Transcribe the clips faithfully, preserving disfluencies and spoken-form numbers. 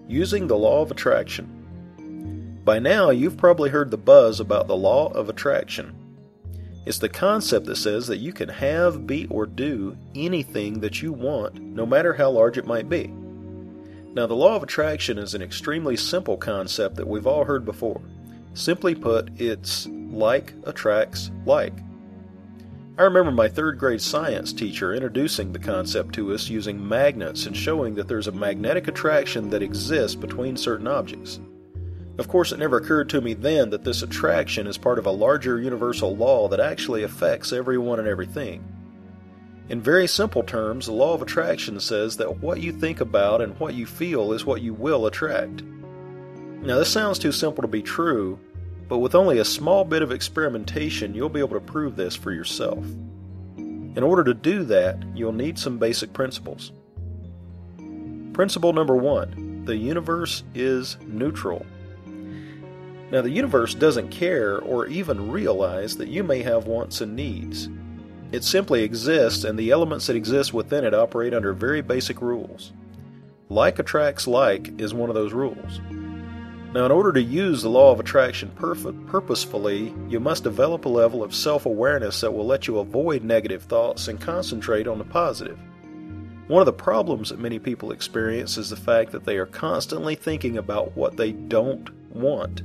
using the law of attraction. By now, you've probably heard the buzz about the law of attraction. It's the concept that says that you can have, be, or do anything that you want, no matter how large it might be. Now, the law of attraction is an extremely simple concept that we've all heard before. Simply put, it's like attracts like. I remember my third grade science teacher introducing the concept to us using magnets and showing that there's a magnetic attraction that exists between certain objects. Of course, it never occurred to me then that this attraction is part of a larger universal law that actually affects everyone and everything. In very simple terms, the law of attraction says that what you think about and what you feel is what you will attract. Now, this sounds too simple to be true, but with only a small bit of experimentation, you'll be able to prove this for yourself. In order to do that, you'll need some basic principles. Principle number one, the universe is neutral. Now, the universe doesn't care or even realize that you may have wants and needs. It simply exists, and the elements that exist within it operate under very basic rules. Like attracts like is one of those rules. Now, in order to use the law of attraction perf- purposefully, you must develop a level of self-awareness that will let you avoid negative thoughts and concentrate on the positive. One of the problems that many people experience is the fact that they are constantly thinking about what they don't want.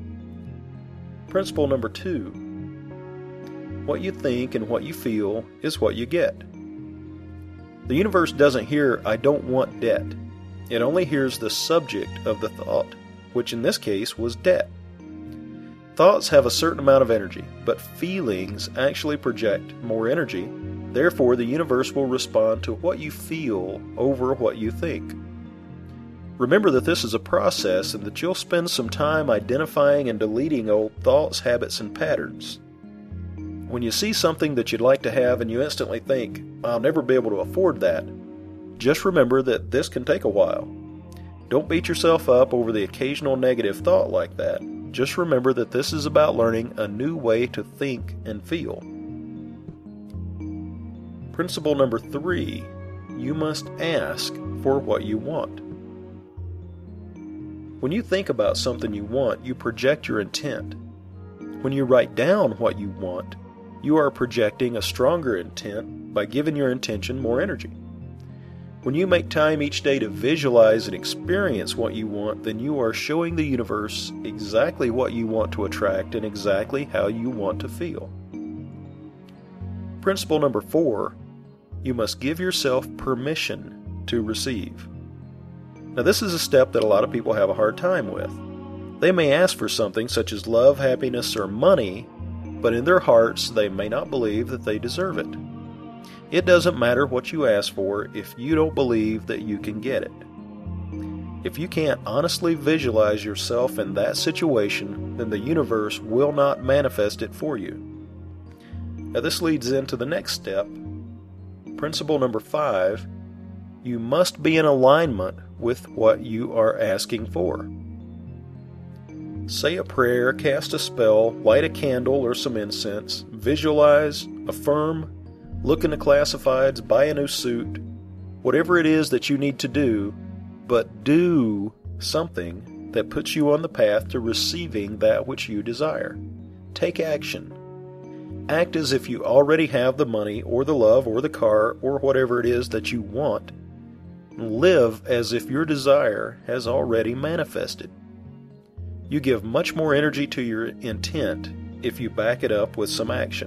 Principle number two, what you think and what you feel is what you get. The universe doesn't hear, "I don't want debt." It only hears the subject of the thought, which in this case was debt. Thoughts have a certain amount of energy, but feelings actually project more energy. Therefore, the universe will respond to what you feel over what you think. Remember that this is a process and that you'll spend some time identifying and deleting old thoughts, habits, and patterns. When you see something that you'd like to have and you instantly think, "I'll never be able to afford that," just remember that this can take a while. Don't beat yourself up over the occasional negative thought like that. Just remember that this is about learning a new way to think and feel. Principle number three, you must ask for what you want. When you think about something you want, you project your intent. When you write down what you want, you are projecting a stronger intent by giving your intention more energy. When you make time each day to visualize and experience what you want, then you are showing the universe exactly what you want to attract and exactly how you want to feel. Principle number four, you must give yourself permission to receive. Now, this is a step that a lot of people have a hard time with. They may ask for something such as love, happiness, or money, but in their hearts they may not believe that they deserve it. It doesn't matter what you ask for if you don't believe that you can get it. If you can't honestly visualize yourself in that situation, then the universe will not manifest it for you. Now, this leads into the next step. Principle number five, you must be in alignment with what you are asking for. Say a prayer, cast a spell, light a candle or some incense, visualize, affirm, look into classifieds, buy a new suit, whatever it is that you need to do, but do something that puts you on the path to receiving that which you desire. Take action. Act as if you already have the money or the love or the car or whatever it is that you want. Live as if your desire has already manifested. You give much more energy to your intent if you back it up with some action.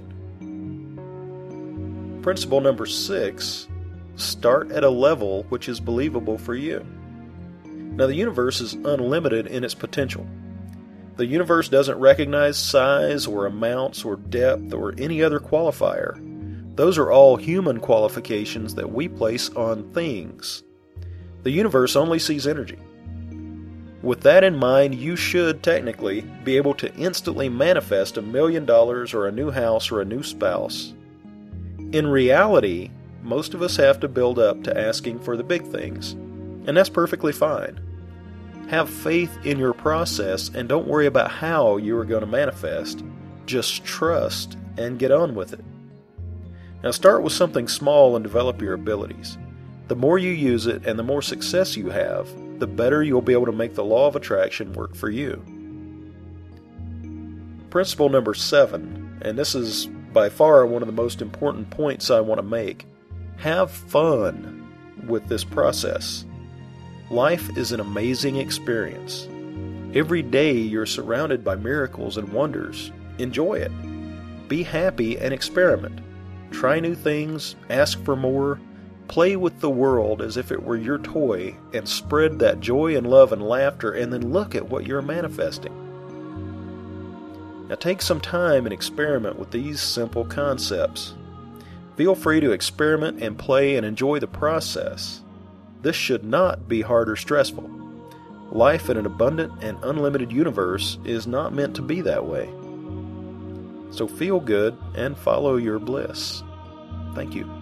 Principle number six, start at a level which is believable for you. Now, the universe is unlimited in its potential. The universe doesn't recognize size or amounts or depth or any other qualifier. Those are all human qualifications that we place on things. The universe only sees energy. With that in mind, you should technically be able to instantly manifest a million dollars or a new house or a new spouse. In reality, most of us have to build up to asking for the big things, and that's perfectly fine. Have faith in your process and don't worry about how you are going to manifest. Just trust and get on with it. Now, start with something small and develop your abilities. The more you use it and the more success you have, the better you'll be able to make the law of attraction work for you. Principle number seven, and this is by far one of the most important points I want to make. Have fun with this process. Life is an amazing experience. Every day you're surrounded by miracles and wonders. Enjoy it. Be happy and experiment. Try new things, ask for more, play with the world as if it were your toy, and spread that joy and love and laughter, and then look at what you're manifesting. Now take some time and experiment with these simple concepts. Feel free to experiment and play and enjoy the process. This should not be hard or stressful. Life in an abundant and unlimited universe is not meant to be that way. So feel good and follow your bliss. Thank you.